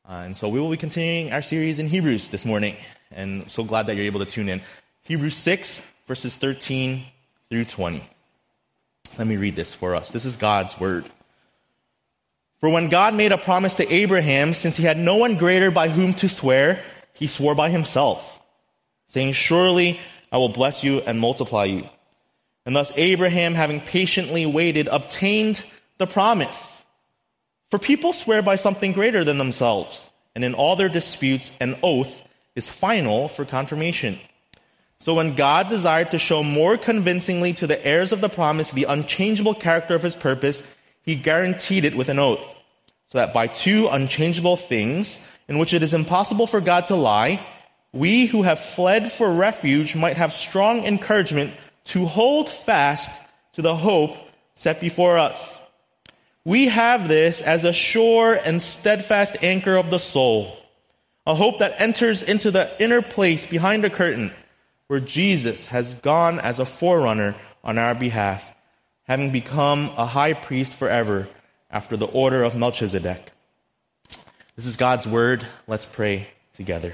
And so we will be continuing our series in Hebrews this morning. And so glad that you're able to tune in. Hebrews 6, verses 13 through 20. Let me read this for us. This is God's word. For when God made a promise to Abraham, since he had no one greater by whom to swear, he swore by himself, saying, "Surely I will bless you and multiply you." And thus Abraham, having patiently waited, obtained the promise. For people swear by something greater than themselves, and in all their disputes an oath is final for confirmation. So when God desired to show more convincingly to the heirs of the promise the unchangeable character of his purpose, he guaranteed it with an oath, so that by two unchangeable things, in which it is impossible for God to lie, we who have fled for refuge might have strong encouragement to hold fast to the hope set before us. We have this as a sure and steadfast anchor of the soul, a hope that enters into the inner place behind the curtain, where Jesus has gone as a forerunner on our behalf, having become a high priest forever after the order of Melchizedek. This is God's word. Let's pray together.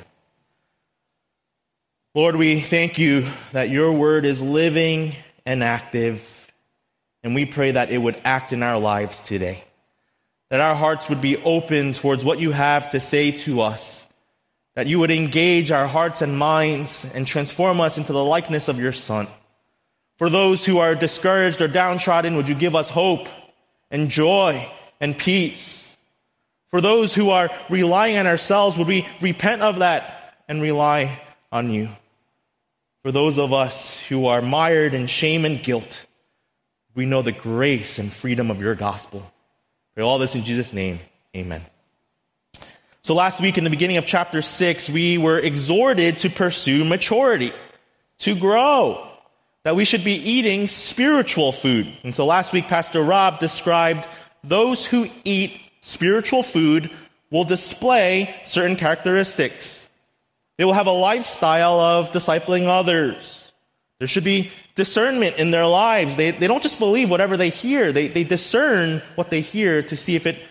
Lord, we thank you that your word is living and active, and we pray that it would act in our lives today, that our hearts would be open towards what you have to say to us, that you would engage our hearts and minds and transform us into the likeness of your Son. For those who are discouraged or downtrodden, would you give us hope and joy and peace? For those who are relying on ourselves, would we repent of that and rely on you? For those of us who are mired in shame and guilt, we know the grace and freedom of your gospel. Pray all this in Jesus' name. Amen. So last week in the beginning of chapter 6, we were exhorted to pursue maturity, to grow, that we should be eating spiritual food. And so last week, Pastor Rob described those who eat spiritual food will display certain characteristics. They will have a lifestyle of discipling others. There should be discernment in their lives. They don't just believe whatever they hear. They discern what they hear to see if it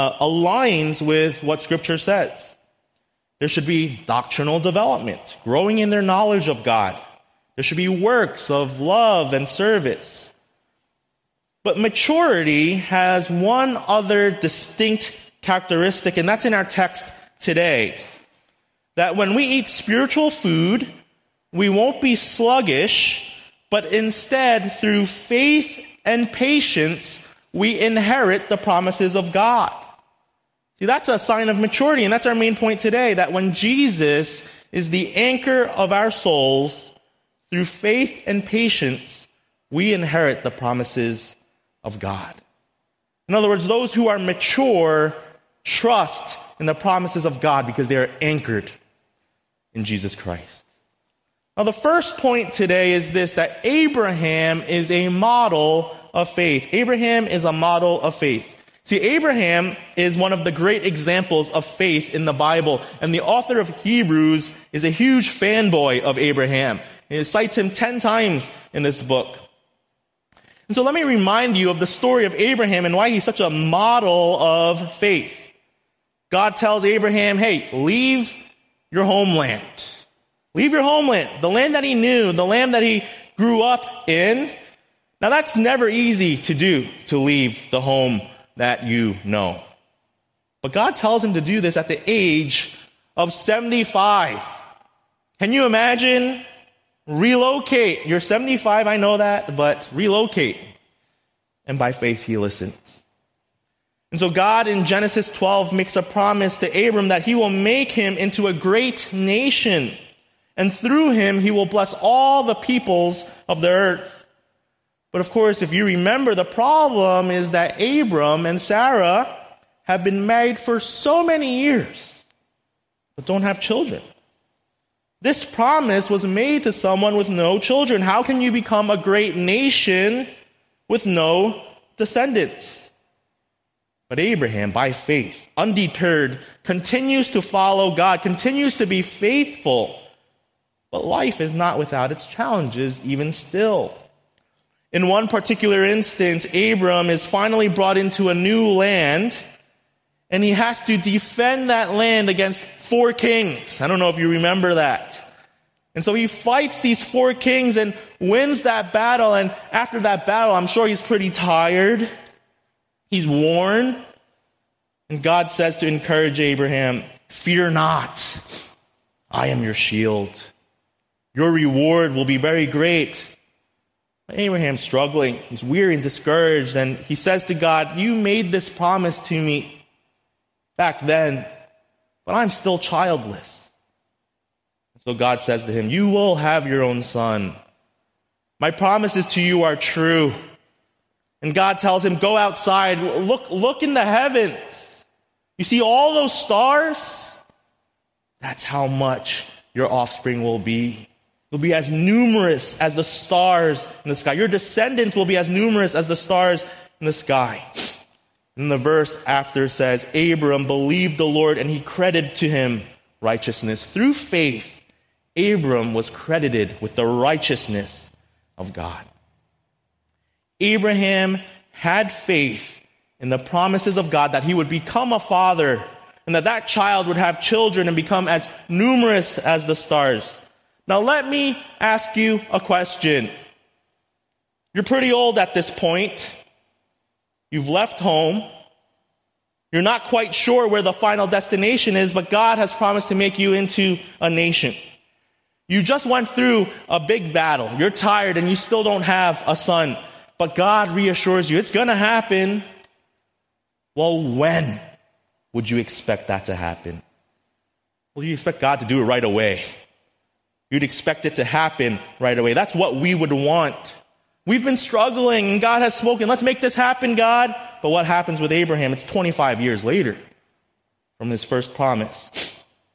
aligns with what Scripture says. There should be doctrinal development, growing in their knowledge of God. There should be works of love and service. But maturity has one other distinct characteristic, and that's in our text today. That when we eat spiritual food, we won't be sluggish, but instead, through faith and patience, we inherit the promises of God. See, that's a sign of maturity, and that's our main point today, that when Jesus is the anchor of our souls, through faith and patience, we inherit the promises of God. In other words, those who are mature trust in the promises of God because they are anchored in Jesus Christ. Now, the first point today is this, that Abraham is a model of faith. Abraham is a model of faith. See, Abraham is one of the great examples of faith in the Bible, and the author of Hebrews is a huge fanboy of Abraham. He cites him 10 times in this book. And so let me remind you of the story of Abraham and why he's such a model of faith. God tells Abraham, hey, leave your homeland. Leave your homeland, the land that he knew, the land that he grew up in. Now that's never easy to do, to leave the home that you know. But God tells him to do this at the age of 75. Can you imagine? Relocate. You're 75, I know that, but relocate. And by faith he listens. And so God in Genesis 12 makes a promise to Abram that he will make him into a great nation. And through him, he will bless all the peoples of the earth. But of course, if you remember, the problem is that Abram and Sarah have been married for so many years, but don't have children. This promise was made to someone with no children. How can you become a great nation with no descendants? But Abraham, by faith, undeterred, continues to follow God, continues to be faithful. But life is not without its challenges, even still. In one particular instance, Abram is finally brought into a new land, And he has to defend that land against 4 kings. I don't know if you remember that. And so he fights these 4 kings and wins that battle. And after that battle, I'm sure he's pretty tired. He's worn. And God says to encourage Abraham, "Fear not. I am your shield. Your reward will be very great." Abraham's struggling. He's weary and discouraged. And he says to God, "You made this promise to me back then, but I'm still childless." So God says to him, "You will have your own son. My promises to you are true." And God tells him, "Go outside, look in the heavens. You see all those stars? That's how much your offspring will be. You'll be as numerous as the stars in the sky. Your descendants will be as numerous as the stars in the sky." And the verse after says, Abram believed the Lord and he credited to him righteousness. Through faith, Abram was credited with the righteousness of God. Abraham had faith in the promises of God that he would become a father and that child would have children and become as numerous as the stars. Now let me ask you a question. You're pretty old at this point. You've left home. You're not quite sure where the final destination is, but God has promised to make you into a nation. You just went through a big battle. You're tired and you still don't have a son. But God reassures you, it's going to happen. Well, when would you expect that to happen? Well, you expect God to do it right away. You'd expect it to happen right away. That's what we would want. We've been struggling and God has spoken. Let's make this happen, God. But what happens with Abraham? It's 25 years later from his first promise.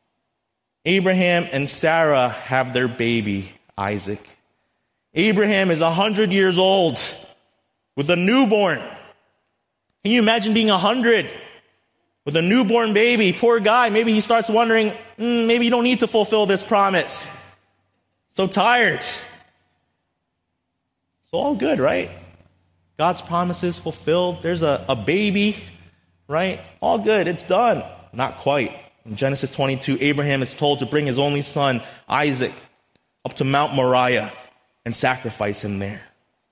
Abraham and Sarah have their baby, Isaac. Abraham is 100 years old with a newborn. Can you imagine being 100 with a newborn baby? Poor guy. Maybe he starts wondering, maybe you don't need to fulfill this promise. So tired. It's all good, right? God's promises fulfilled. There's a baby, right? All good. It's done. Not quite. In Genesis 22, Abraham is told to bring his only son, Isaac, up to Mount Moriah and sacrifice him there.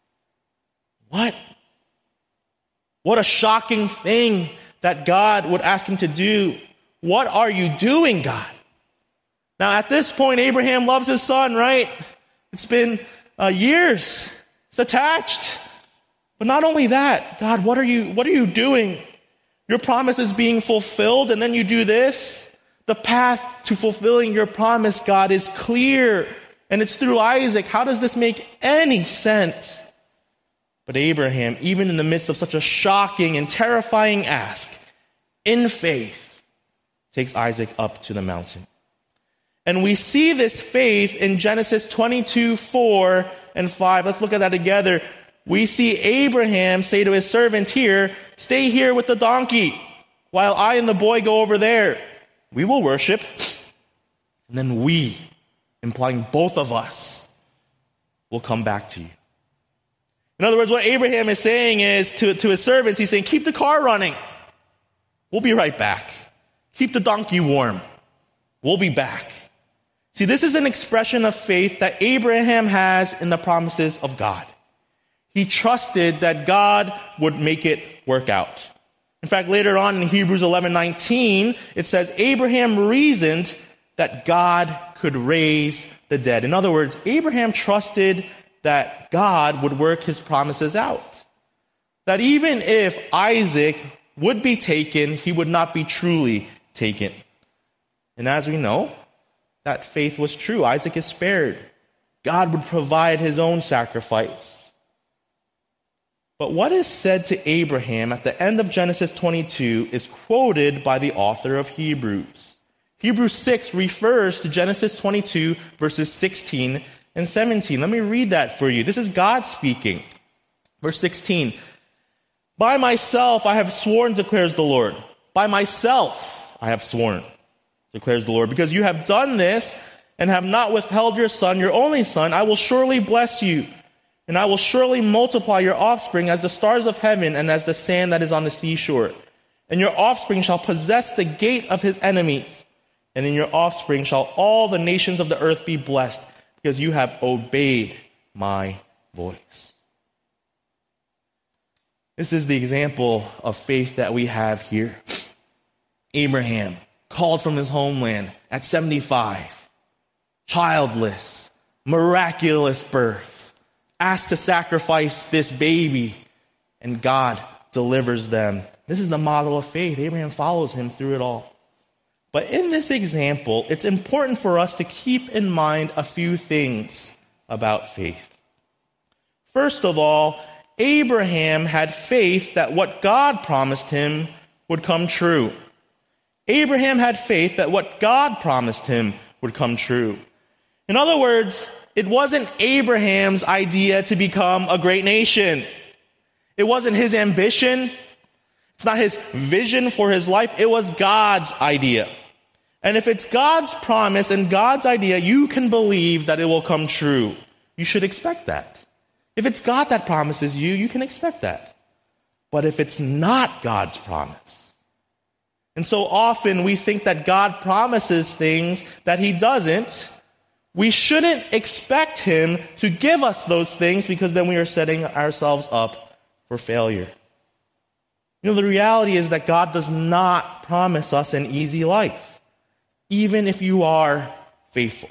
What? What a shocking thing that God would ask him to do. What are you doing, God? Now, at this point, Abraham loves his son, right? It's been years. It's attached. But not only that, God, what are you doing? Your promise is being fulfilled, and then you do this. The path to fulfilling your promise, God, is clear, and it's through Isaac. How does this make any sense? But Abraham, even in the midst of such a shocking and terrifying ask, in faith, takes Isaac up to the mountain. And we see this faith in Genesis 22, 4 and 5. Let's look at that together. We see Abraham say to his servant here, "Stay here with the donkey while I and the boy go over there. We will worship." And then we, implying both of us, will come back to you. In other words, what Abraham is saying is to his servants, he's saying, keep the car running. We'll be right back. Keep the donkey warm. We'll be back. See, this is an expression of faith that Abraham has in the promises of God. He trusted that God would make it work out. In fact, later on in Hebrews 11:19, it says, Abraham reasoned that God could raise the dead. In other words, Abraham trusted that God would work his promises out. That even if Isaac would be taken, he would not be truly taken. And as we know, that faith was true. Isaac is spared. God would provide his own sacrifice. But what is said to Abraham at the end of Genesis 22 is quoted by the author of Hebrews. Hebrews 6 refers to Genesis 22 verses 16 and 17. Let me read that for you. This is God speaking. Verse 16. By myself I have sworn, declares the Lord. By myself I have sworn, declares the Lord. Because you have done this and have not withheld your son, your only son, I will surely bless you. And I will surely multiply your offspring as the stars of heaven and as the sand that is on the seashore. and your offspring shall possess the gate of his enemies. And in your offspring shall all the nations of the earth be blessed, because you have obeyed my voice. This is the example of faith that we have here. Abraham, called from his homeland at 75, childless, miraculous birth, asked to sacrifice this baby, and God delivers them. This is the model of faith. Abraham follows him through it all. But in this example, it's important for us to keep in mind a few things about faith. First of all, Abraham had faith that what God promised him would come true. Abraham had faith that what God promised him would come true. In other words, it wasn't Abraham's idea to become a great nation. It wasn't his ambition. It's not his vision for his life. It was God's idea. And if it's God's promise and God's idea, you can believe that it will come true. You should expect that. If it's God that promises you, you can expect that. But if it's not God's promise, and so often we think that God promises things that he doesn't, we shouldn't expect him to give us those things, because then we are setting ourselves up for failure. You know, the reality is that God does not promise us an easy life, even if you are faithful.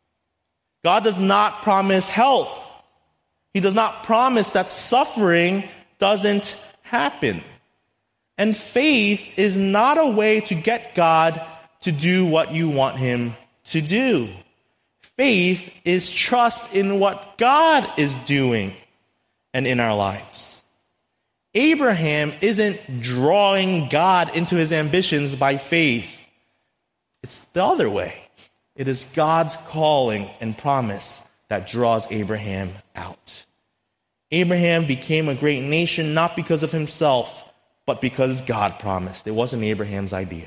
God does not promise health. He does not promise that suffering doesn't happen. And faith is not a way to get God to do what you want him to do. Faith is trust in what God is doing and in our lives. Abraham isn't drawing God into his ambitions by faith. It's the other way. It is God's calling and promise that draws Abraham out. Abraham became a great nation not because of himself, but because God promised. It wasn't Abraham's idea.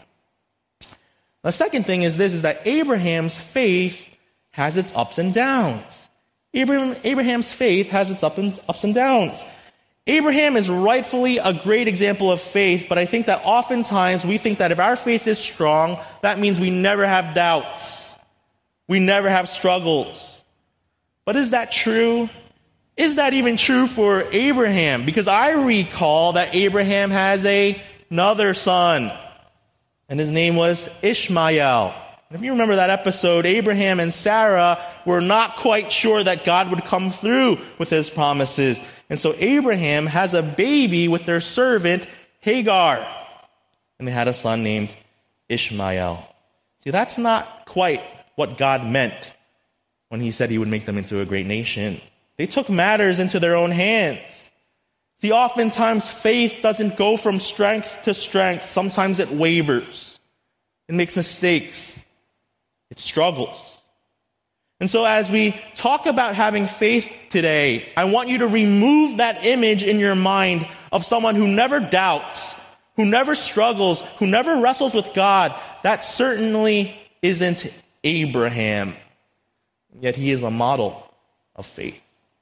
The second thing is this, is that Abraham's faith has its ups and downs. Abraham's faith has its ups and downs. Abraham is rightfully a great example of faith, but I think that oftentimes we think that if our faith is strong, that means we never have doubts. We never have struggles. But is that true? Is that even true for Abraham? Because I recall that Abraham has another son, and his name was Ishmael. And if you remember that episode, Abraham and Sarah were not quite sure that God would come through with his promises. And so Abraham has a baby with their servant Hagar, and they had a son named Ishmael. See, that's not quite what God meant when he said he would make them into a great nation. They took matters into their own hands. See, oftentimes faith doesn't go from strength to strength. Sometimes it wavers. It makes mistakes. It struggles. And so as we talk about having faith today, I want you to remove that image in your mind of someone who never doubts, who never struggles, who never wrestles with God. That certainly isn't Abraham. Yet he is a model of faith.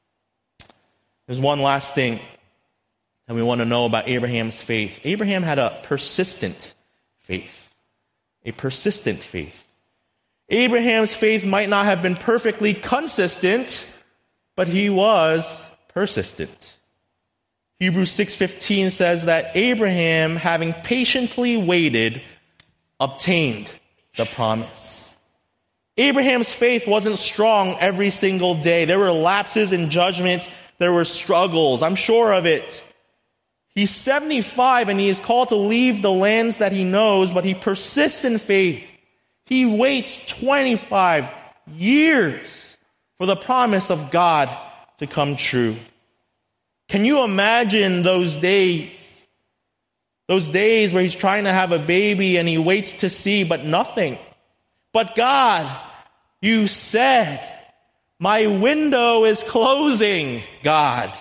There's one last thing that we want to know about Abraham's faith. Abraham had a persistent faith. A persistent faith. Abraham's faith might not have been perfectly consistent, but he was persistent. Hebrews 6:15 says that Abraham, having patiently waited, obtained the promise. Abraham's faith wasn't strong every single day. There were lapses in judgment. There were struggles. I'm sure of it. He's 75 and he is called to leave the lands that he knows, but he persists in faith. He waits 25 years for the promise of God to come true. Can you imagine those days? Those days where he's trying to have a baby and he waits to see, but nothing. But God, you said, my window is closing, God.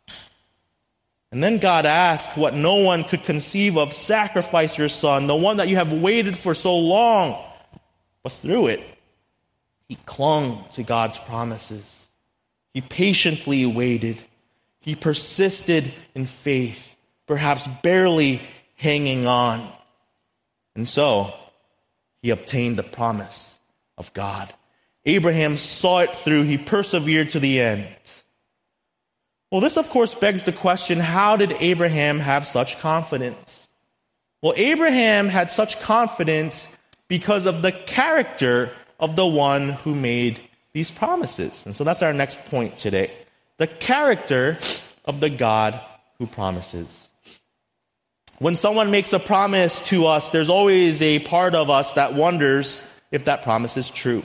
And then God asked what no one could conceive of, sacrifice your son, the one that you have waited for so long. But through it, he clung to God's promises. He patiently waited. He persisted in faith, perhaps barely hanging on. And so, he obtained the promise of God. Abraham saw it through. He persevered to the end. Well, this, of course, begs the question, how did Abraham have such confidence? Well, Abraham had such confidence because of the character of the one who made these promises. And so that's our next point today. The character of the God who promises. When someone makes a promise to us, there's always a part of us that wonders if that promise is true.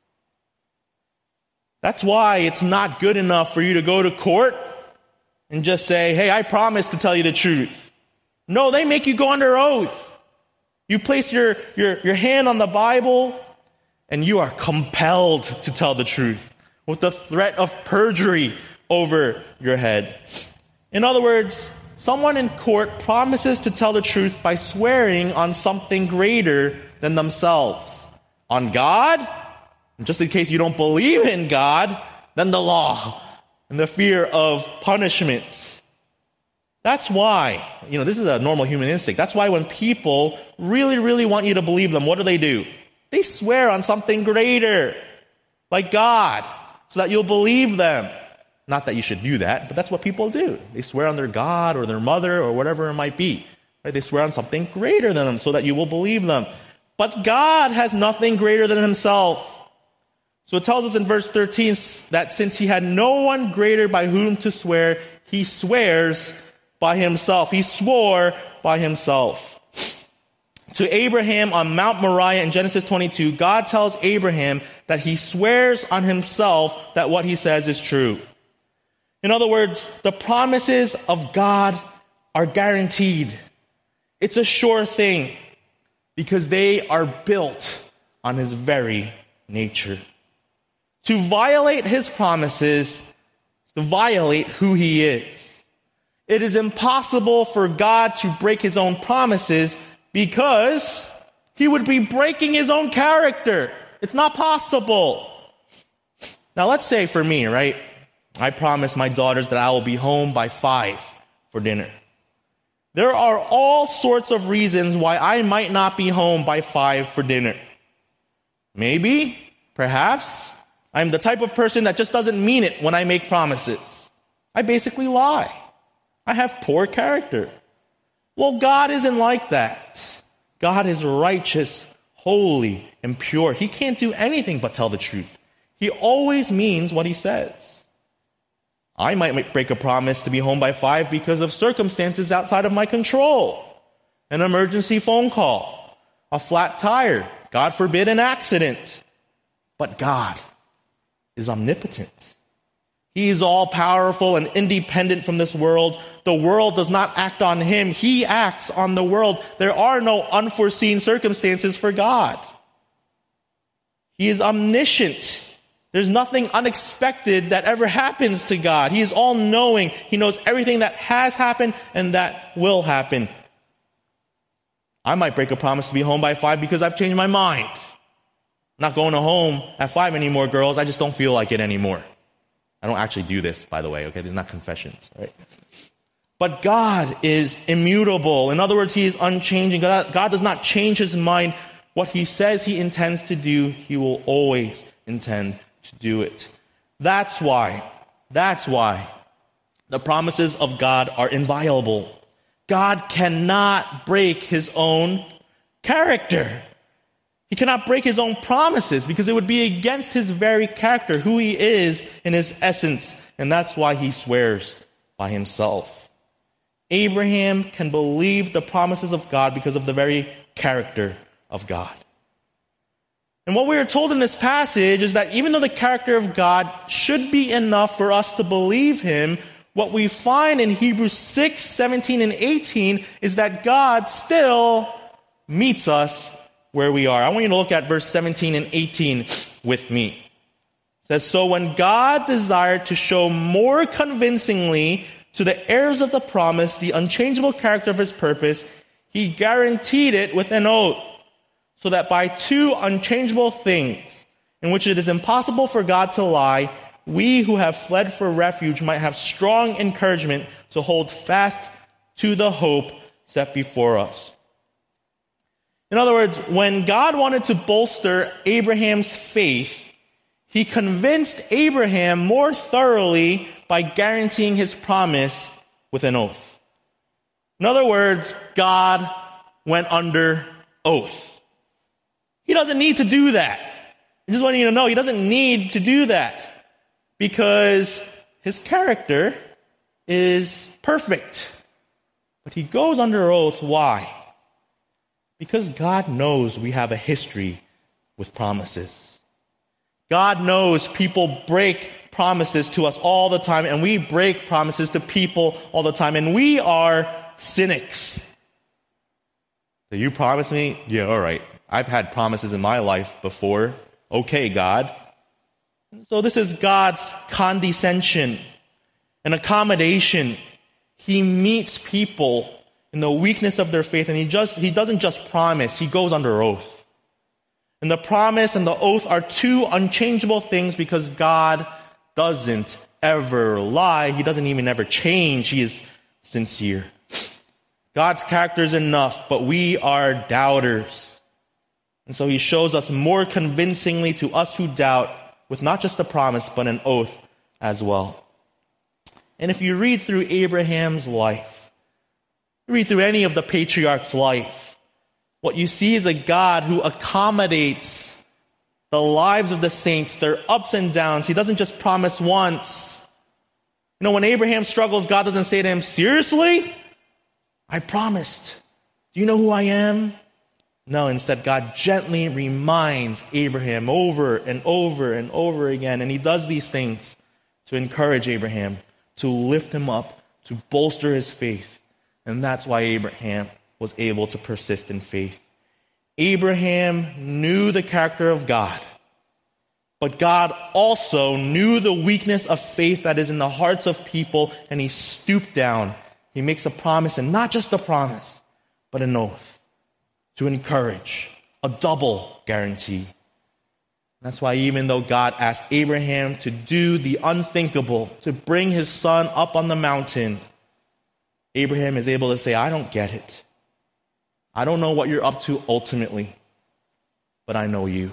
That's why it's not good enough for you to go to court and just say, hey, I promise to tell you the truth. No, they make you go under oath. You place your hand on the Bible, and you are compelled to tell the truth with the threat of perjury over your head. In other words, someone in court promises to tell the truth by swearing on something greater than themselves. On God, and just in case you don't believe in God, then the law and the fear of punishment. That's why, this is a normal human instinct. That's why when people really, really want you to believe them, what do? They swear on something greater, like God, so that you'll believe them. Not that you should do that, but that's what people do. They swear on their God or their mother or whatever it might be. Right? They swear on something greater than them so that you will believe them. But God has nothing greater than himself. So it tells us in verse 13 that since he had no one greater by whom to swear, he swears by himself. He swore by himself. To Abraham on Mount Moriah in Genesis 22, God tells Abraham that he swears on himself that what he says is true. In other words, the promises of God are guaranteed. It's a sure thing because they are built on his very nature. To violate his promises is to violate who he is. It is impossible for God to break his own promises because he would be breaking his own character. It's not possible. Now let's say for me, right? I promised my daughters that I will be home by 5 for dinner. There are all sorts of reasons why I might not be home by 5 for dinner. Maybe, perhaps, I'm the type of person that just doesn't mean it when I make promises. I basically lie. I have poor character. Well, God isn't like that. God is righteous, holy, and pure. He can't do anything but tell the truth. He always means what he says. I might break a promise to be home by 5 because of circumstances outside of my control. An emergency phone call, a flat tire, God forbid an accident. But God is omnipotent. He is all-powerful and independent from this world. The world does not act on him. He acts on the world. There are no unforeseen circumstances for God. He is omniscient. There's nothing unexpected that ever happens to God. He is all-knowing. He knows everything that has happened and that will happen. I might break a promise to be home by 5 because I've changed my mind. I'm not going to home at 5 anymore, girls. I just don't feel like it anymore. I don't actually do this, by the way, okay? These are not confessions, right? But God is immutable. In other words, he is unchanging. God does not change his mind. What he says he intends to do, he will always intend to do it. That's why the promises of God are inviolable. God cannot break his own character. He cannot break his own promises because it would be against his very character, who he is in his essence. And that's why he swears by himself. Abraham can believe the promises of God because of the very character of God. And what we are told in this passage is that even though the character of God should be enough for us to believe him, what we find in Hebrews 6, 17, and 18 is that God still meets us where we are. I want you to look at verse 17 and 18 with me. It says, so when God desired to show more convincingly to the heirs of the promise the unchangeable character of his purpose, he guaranteed it with an oath, so that by 2 unchangeable things, in which it is impossible for God to lie, we who have fled for refuge might have strong encouragement to hold fast to the hope set before us. In other words, when God wanted to bolster Abraham's faith, he convinced Abraham more thoroughly by guaranteeing his promise with an oath. In other words, God went under oath. He doesn't need to do that. I just want you to know he doesn't need to do that because his character is perfect. But he goes under oath. Why? Because God knows we have a history with promises. God knows people break promises to us all the time, and we break promises to people all the time, and we are cynics. So you promised me? Yeah, all right. I've had promises in my life before. Okay, God. So this is God's condescension and accommodation. He meets people in the weakness of their faith, and he doesn't just promise, he goes under oath. And the promise and the oath are two unchangeable things because God doesn't ever lie. He doesn't even ever change. He is sincere. God's character is enough, but we are doubters. And so he shows us more convincingly to us who doubt with not just a promise, but an oath as well. And if you read through Abraham's life, read through any of the patriarchs' life, what you see is a God who accommodates the lives of the saints, their ups and downs. He doesn't just promise once. You know, when Abraham struggles, God doesn't say to him, seriously? I promised. Do you know who I am? No, instead, God gently reminds Abraham over and over and over again. And he does these things to encourage Abraham, to lift him up, to bolster his faith. And that's why Abraham was able to persist in faith. Abraham knew the character of God, but God also knew the weakness of faith that is in the hearts of people, and he stooped down. He makes a promise, and not just a promise, but an oath to encourage, a double guarantee. That's why even though God asked Abraham to do the unthinkable, to bring his son up on the mountain, Abraham is able to say, I don't get it. I don't know what you're up to ultimately, but I know you.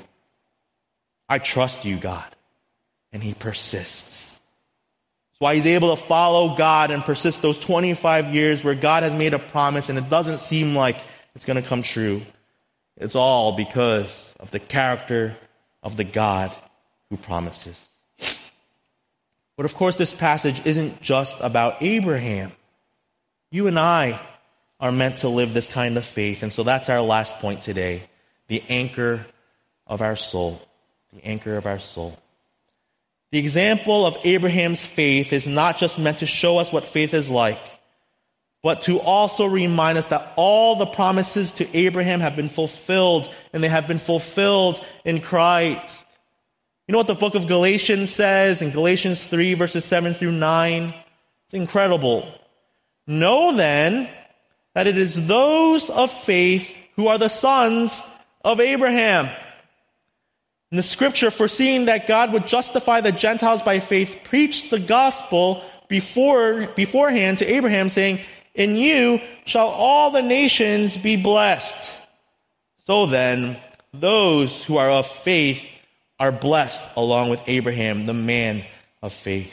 I trust you, God. And he persists. That's why he's able to follow God and persist those 25 years where God has made a promise and it doesn't seem like it's going to come true. It's all because of the character of the God who promises. But of course, this passage isn't just about Abraham. You and I are meant to live this kind of faith. And so that's our last point today. The anchor of our soul. The anchor of our soul. The example of Abraham's faith is not just meant to show us what faith is like, but to also remind us that all the promises to Abraham have been fulfilled, and they have been fulfilled in Christ. You know what the book of Galatians says in Galatians 3, verses 7 through 9? It's incredible. Know then that it is those of faith who are the sons of Abraham. In the scripture, foreseeing that God would justify the Gentiles by faith, preached the gospel beforehand to Abraham, saying, in you shall all the nations be blessed. So then, those who are of faith are blessed along with Abraham, the man of faith.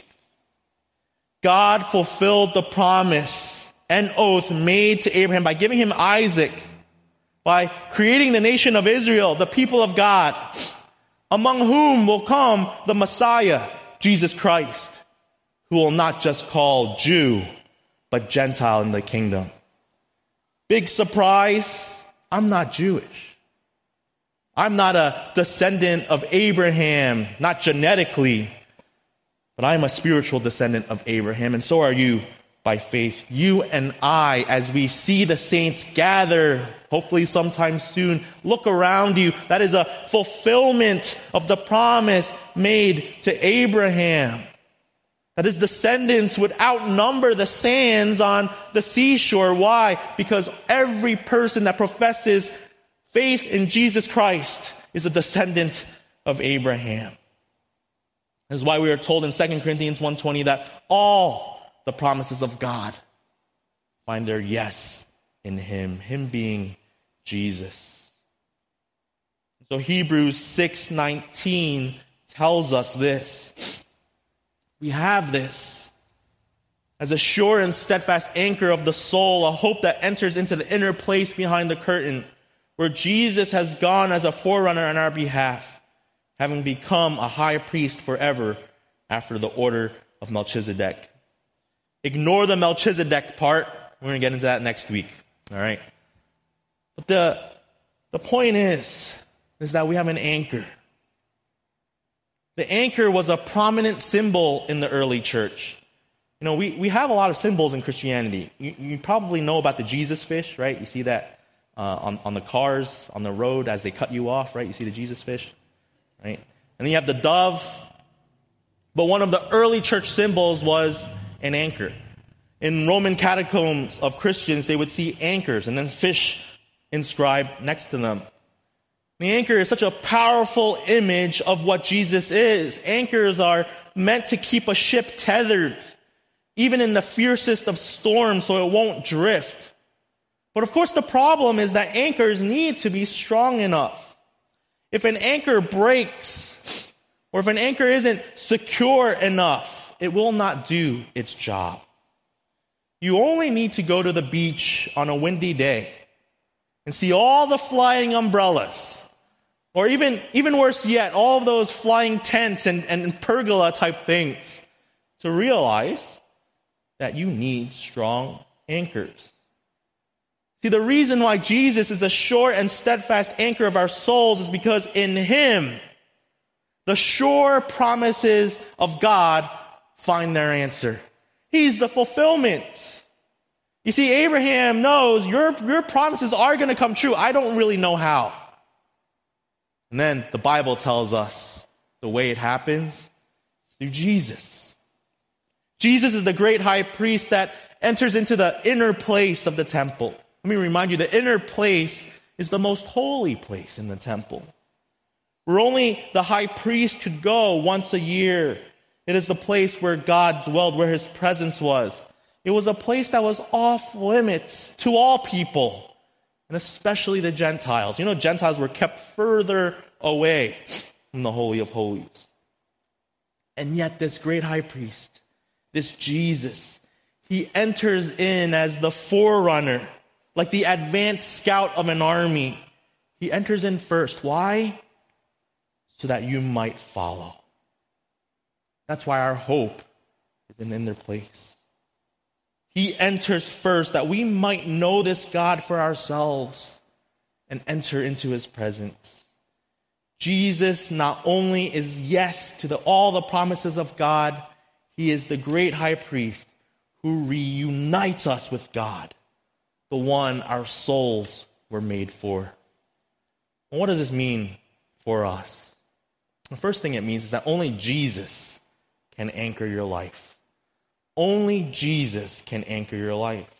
God fulfilled the promise and oath made to Abraham by giving him Isaac, by creating the nation of Israel, the people of God, among whom will come the Messiah, Jesus Christ, who will not just call Jew, but Gentile in the kingdom. Big surprise, I'm not Jewish. I'm not a descendant of Abraham, not genetically, but I'm a spiritual descendant of Abraham, and so are you by faith. You and I, as we see the saints gather, hopefully sometime soon, look around you. That is a fulfillment of the promise made to Abraham. That his descendants would outnumber the sands on the seashore. Why? Because every person that professes faith in Jesus Christ is a descendant of Abraham. This is why we are told in 2 Corinthians 1:20 that all the promises of God find their yes in him being Jesus. So Hebrews 6:19 tells us this. We have this as a sure and steadfast anchor of the soul, a hope that enters into the inner place behind the curtain, where Jesus has gone as a forerunner on our behalf, having become a high priest forever after the order of Melchizedek. Ignore the Melchizedek part. We're going to get into that next week. All right? But the point is that we have an anchor. The anchor was a prominent symbol in the early church. You know, we have a lot of symbols in Christianity. You probably know about the Jesus fish, right? You see that on the cars, on the road as they cut you off, right? You see the Jesus fish, right? And then you have the dove. But one of the early church symbols was an anchor. In Roman catacombs of Christians, they would see anchors and then fish inscribed next to them. The anchor is such a powerful image of what Jesus is. Anchors are meant to keep a ship tethered, even in the fiercest of storms, so it won't drift. But of course, the problem is that anchors need to be strong enough. If an anchor breaks, or if an anchor isn't secure enough, it will not do its job. You only need to go to the beach on a windy day and see all the flying umbrellas, or even worse yet, all of those flying tents and pergola type things, to realize that you need strong anchors. See, the reason why Jesus is a sure and steadfast anchor of our souls is because in him, the sure promises of God find their answer. He's the fulfillment. You see, Abraham knows your promises are going to come true. I don't really know how. And then the Bible tells us the way it happens is through Jesus. Jesus is the great high priest that enters into the inner place of the temple. Let me remind you, the inner place is the most holy place in the temple, where only the high priest could go once a year. It is the place where God dwelled, where his presence was. It was a place that was off limits to all people, and especially the Gentiles. You know, Gentiles were kept further away from the Holy of Holies. And yet this great high priest, this Jesus, he enters in as the forerunner, like the advanced scout of an army. He enters in first. Why? So that you might follow. That's why our hope is in their place. He enters first that we might know this God for ourselves and enter into his presence. Jesus not only is yes to all the promises of God, he is the great high priest who reunites us with God, the one our souls were made for. And what does this mean for us? The first thing it means is that only Jesus can anchor your life. Only Jesus can anchor your life.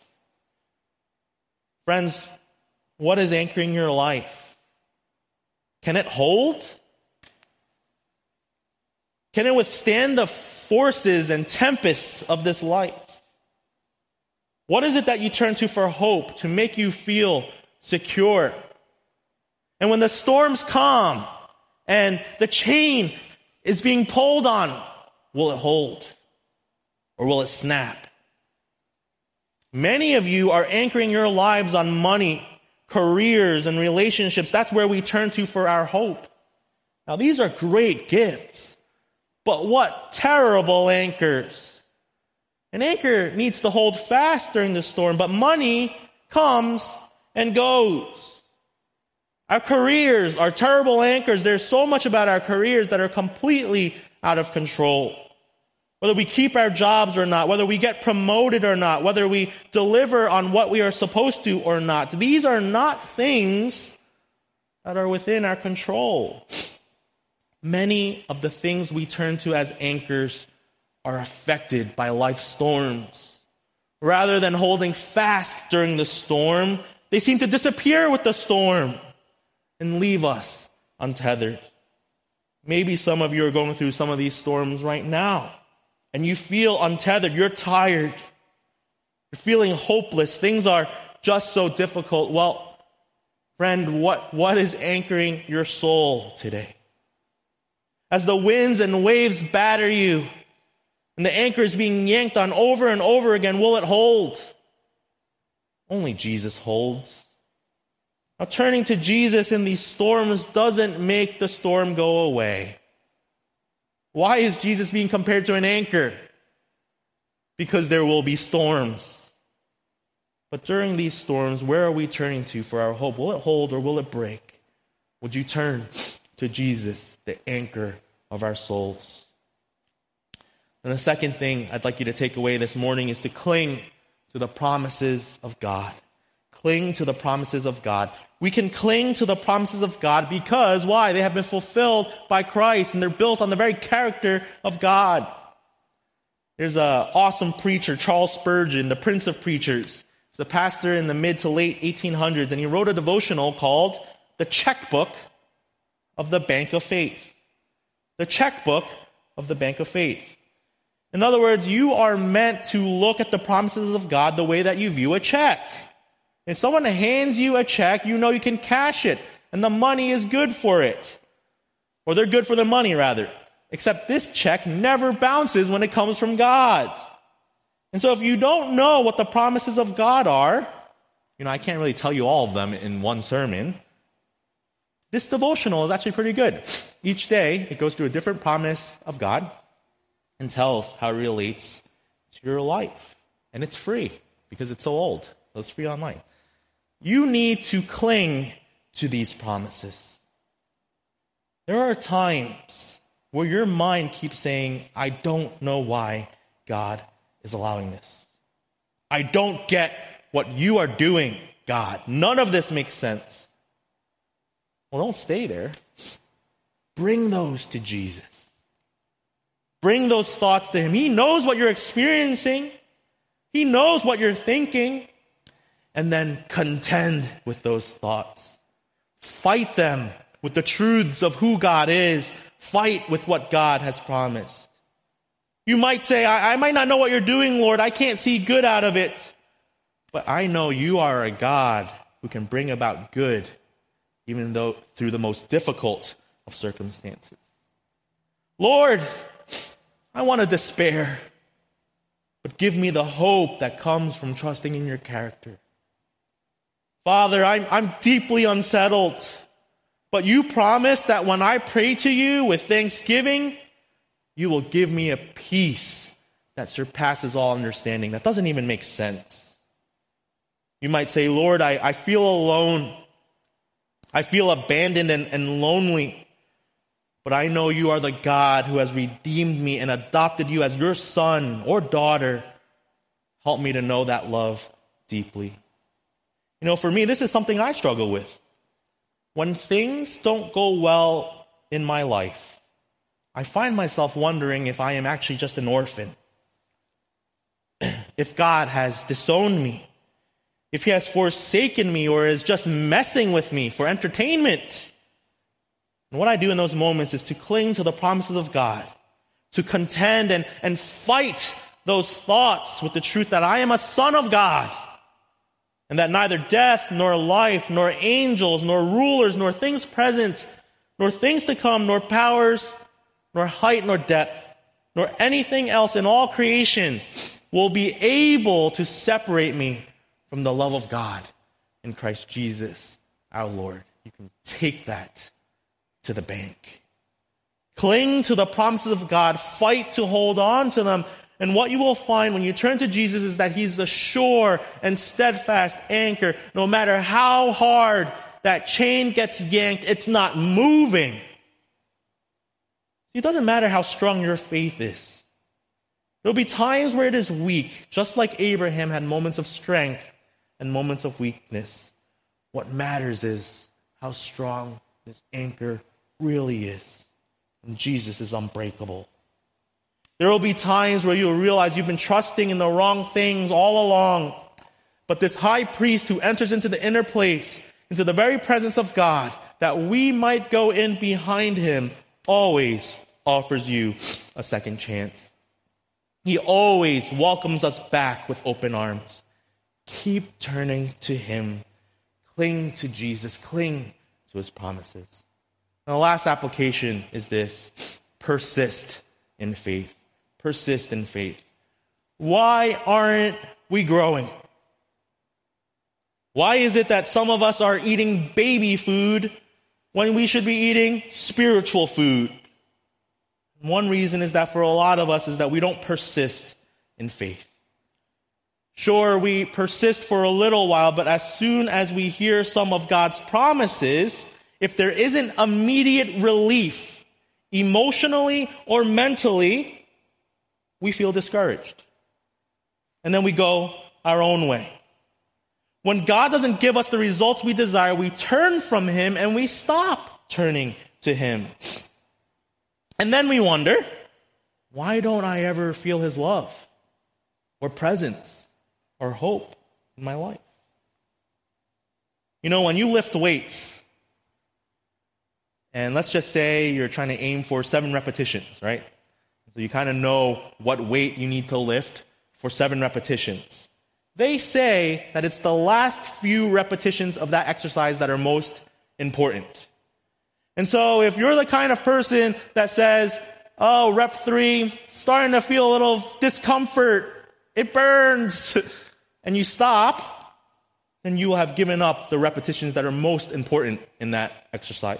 Friends, what is anchoring your life? Can it hold? Can it withstand the forces and tempests of this life? What is it that you turn to for hope, to make you feel secure? And when the storms come and the chain is being pulled on, will it hold? Or will it snap? Many of you are anchoring your lives on money, careers, and relationships. That's where we turn to for our hope. Now, these are great gifts, but what terrible anchors. An anchor needs to hold fast during the storm, but money comes and goes. Our careers are terrible anchors. There's so much about our careers that are completely out of control. Whether we keep our jobs or not, whether we get promoted or not, whether we deliver on what we are supposed to or not. These are not things that are within our control. Many of the things we turn to as anchors are affected by life's storms. Rather than holding fast during the storm, they seem to disappear with the storm and leave us untethered. Maybe some of you are going through some of these storms right now. And you feel untethered. You're tired. You're feeling hopeless. Things are just so difficult. Well, friend, what is anchoring your soul today? As the winds and waves batter you, and the anchor is being yanked on over and over again, will it hold? Only Jesus holds. Now, turning to Jesus in these storms doesn't make the storm go away. Why is Jesus being compared to an anchor? Because there will be storms. But during these storms, where are we turning to for our hope? Will it hold or will it break? Would you turn to Jesus, the anchor of our souls? And the second thing I'd like you to take away this morning is to cling to the promises of God. Cling to the promises of God. We can cling to the promises of God because, why? They have been fulfilled by Christ and they're built on the very character of God. There's an awesome preacher, Charles Spurgeon, the Prince of Preachers. He's a pastor in the mid to late 1800s, and he wrote a devotional called The Checkbook of the Bank of Faith. The Checkbook of the Bank of Faith. In other words, you are meant to look at the promises of God the way that you view a check. If someone hands you a check, you know you can cash it, and the money is good for it. Or they're good for the money, rather. Except this check never bounces when it comes from God. And so if you don't know what the promises of God are, I can't really tell you all of them in one sermon. This devotional is actually pretty good. Each day, it goes through a different promise of God and tells how it relates to your life. And it's free because it's so old. So it's free online. You need to cling to these promises. There are times where your mind keeps saying, I don't know why God is allowing this. I don't get what you are doing, God. None of this makes sense. Well, don't stay there. Bring those to Jesus. Bring those thoughts to him. He knows what you're experiencing. He knows what you're thinking. And then contend with those thoughts. Fight them with the truths of who God is. Fight with what God has promised. You might say, I might not know what you're doing, Lord. I can't see good out of it. But I know you are a God who can bring about good, even though through the most difficult of circumstances. Lord, I want to despair, but give me the hope that comes from trusting in your character. Father, I'm deeply unsettled, but you promise that when I pray to you with thanksgiving, you will give me a peace that surpasses all understanding. That doesn't even make sense. You might say, Lord, I feel alone. I feel abandoned and lonely. But I know you are the God who has redeemed me and adopted you as your son or daughter. Help me to know that love deeply. For me, this is something I struggle with. When things don't go well in my life, I find myself wondering if I am actually just an orphan. If God has disowned me. If he has forsaken me or is just messing with me for entertainment. And what I do in those moments is to cling to the promises of God, to contend and fight those thoughts with the truth that I am a son of God, and that neither death, nor life, nor angels, nor rulers, nor things present, nor things to come, nor powers, nor height, nor depth, nor anything else in all creation will be able to separate me from the love of God in Christ Jesus, our Lord. You can take that to the bank. Cling to the promises of God. Fight to hold on to them. And what you will find when you turn to Jesus is that he's the sure and steadfast anchor. No matter how hard that chain gets yanked, it's not moving. It doesn't matter how strong your faith is. There'll be times where it is weak, just like Abraham had moments of strength and moments of weakness. What matters is how strong this anchor really is. And Jesus is unbreakable. There will be times where you'll realize you've been trusting in the wrong things all along. But this high priest who enters into the inner place, into the very presence of God, that we might go in behind him, always offers you a second chance. He always welcomes us back with open arms. Keep turning to him. Cling to Jesus. Cling to his promises. Now, the last application is this. Persist in faith. Persist in faith. Why aren't we growing? Why is it that some of us are eating baby food when we should be eating spiritual food? One reason is that for a lot of us is that we don't persist in faith. Sure, we persist for a little while, but as soon as we hear some of God's promises, if there isn't immediate relief, emotionally or mentally, we feel discouraged. And then we go our own way. When God doesn't give us the results we desire, we turn from him and we stop turning to him. And then we wonder, why don't I ever feel his love or presence or hope in my life? You know, when you lift weights, and let's just say you're trying to aim for 7 repetitions, right? So you kind of know what weight you need to lift for 7 repetitions. They say that it's the last few repetitions of that exercise that are most important. And so if you're the kind of person that says, oh, rep 3, starting to feel a little discomfort, it burns, and you stop, then you will have given up the repetitions that are most important in that exercise.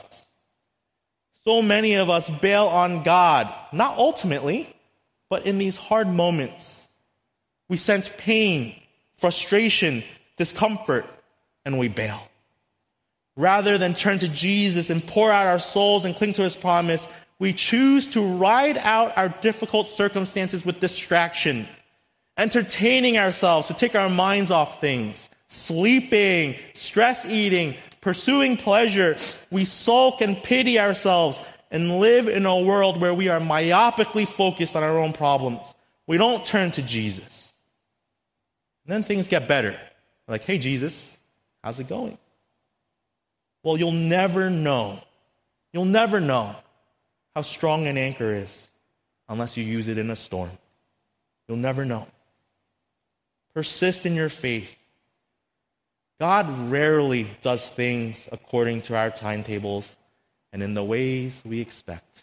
So many of us bail on God, not ultimately, but in these hard moments. We sense pain, frustration, discomfort, and we bail. Rather than turn to Jesus and pour out our souls and cling to his promise, we choose to ride out our difficult circumstances with distraction, entertaining ourselves to take our minds off things, sleeping, stress eating, pursuing pleasure. We sulk and pity ourselves and live in a world where we are myopically focused on our own problems. We don't turn to Jesus. And then things get better. Like, hey, Jesus, how's it going? Well, you'll never know. You'll never know how strong an anchor is unless you use it in a storm. You'll never know. Persist in your faith. God rarely does things according to our timetables and in the ways we expect.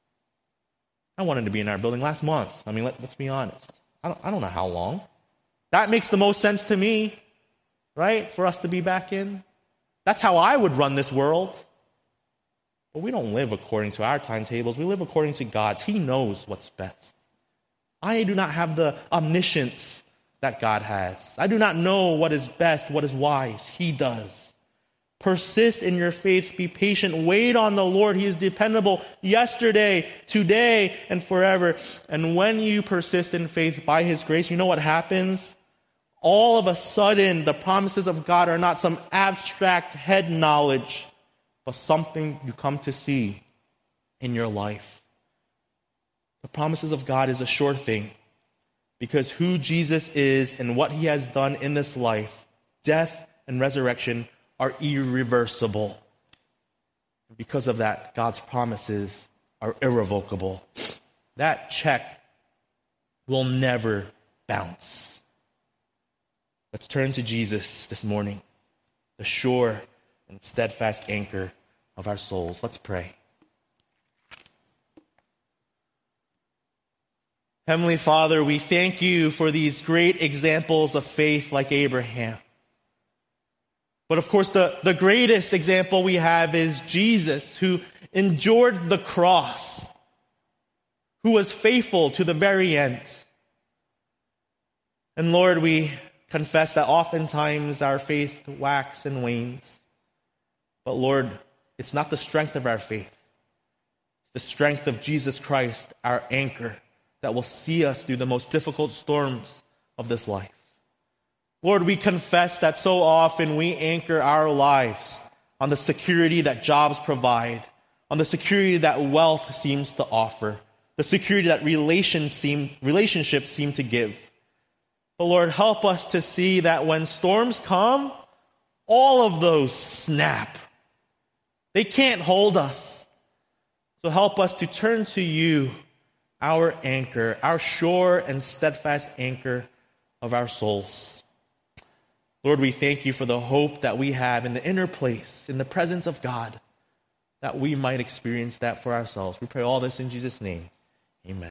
I wanted to be in our building last month. I mean, let's be honest. I don't know how long. That makes the most sense to me, right? For us to be back in. That's how I would run this world. But we don't live according to our timetables. We live according to God's. He knows what's best. I do not have the omniscience that God has. I do not know what is best, what is wise. He does. Persist in your faith. Be patient. Wait on the Lord. He is dependable yesterday, today, and forever. And when you persist in faith by his grace, you know what happens? All of a sudden, the promises of God are not some abstract head knowledge, but something you come to see in your life. The promises of God is a sure thing, because who Jesus is and what he has done in this life, death and resurrection, are irreversible. Because of that, God's promises are irrevocable. That check will never bounce. Let's turn to Jesus this morning, the sure and steadfast anchor of our souls. Let's pray. Heavenly Father, we thank you for these great examples of faith like Abraham. But of course, the greatest example we have is Jesus, who endured the cross, who was faithful to the very end. And Lord, we confess that oftentimes our faith waxes and wanes. But Lord, it's not the strength of our faith. It's the strength of Jesus Christ, our anchor, that will see us through the most difficult storms of this life. Lord, we confess that so often we anchor our lives on the security that jobs provide, on the security that wealth seems to offer, the security that relationships seem to give. But Lord, help us to see that when storms come, all of those snap. They can't hold us. So help us to turn to you, our anchor, our sure and steadfast anchor of our souls. Lord, we thank you for the hope that we have in the inner place, in the presence of God, that we might experience that for ourselves. We pray all this in Jesus' name. Amen.